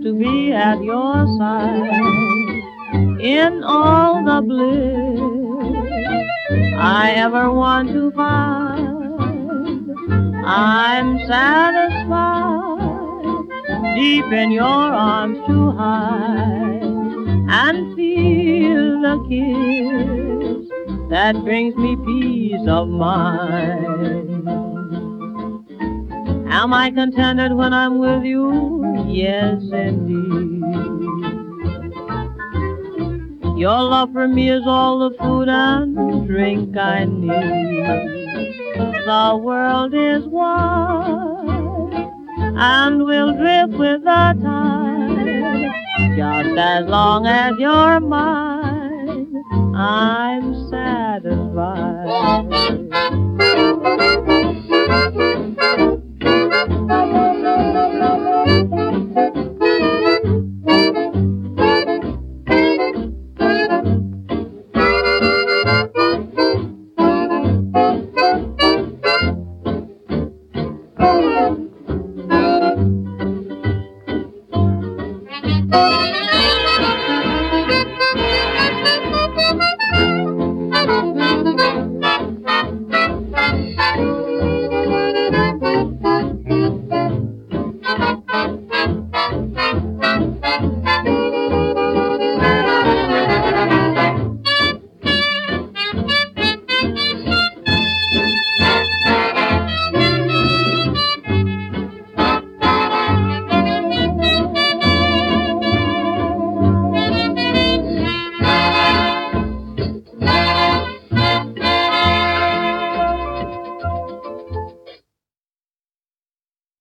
to be at your side in all the bliss I ever want to find. I'm satisfied deep in your arms to hide and feel the kiss that brings me peace of mind. Am I contented when I'm with you? Yes, indeed. Your love for me is all the food and drink I need. The world is wide and will drift with the tide. Just as long as you're mine, I'm satisfied.